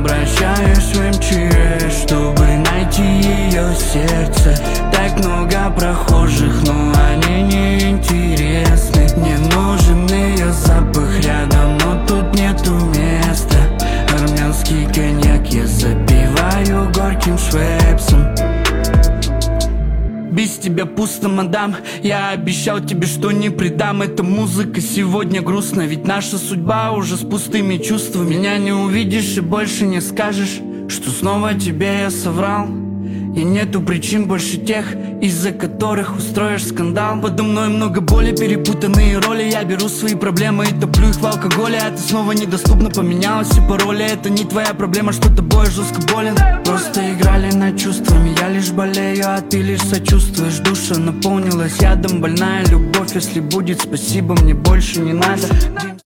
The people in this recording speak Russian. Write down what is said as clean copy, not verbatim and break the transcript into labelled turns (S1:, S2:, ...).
S1: обращаюсь в МЧС, чтобы найти ее сердце. Так много прохожих, но они не интересны. Мне нужен ее запах рядом, но тут нету места. Армянский коньяк я запиваю горьким швепсом. Без тебя пусто, мадам. Я обещал тебе, что не предам. Эта музыка сегодня грустна, ведь наша судьба уже с пустыми чувствами. Меня не увидишь и больше не скажешь, что снова тебе я соврал. И нету причин больше тех, из-за которых устроишь скандал. Подо мной много боли, перепутанные роли. Я беру свои проблемы и топлю их в алкоголе. А ты снова недоступна, поменялась и пароли. Это не твоя проблема, что тобой жестко болен. Просто играли над чувствами, я лишь болею, а ты лишь сочувствуешь. Душа наполнилась ядом, больная любовь. Если будет, спасибо, мне больше не надо.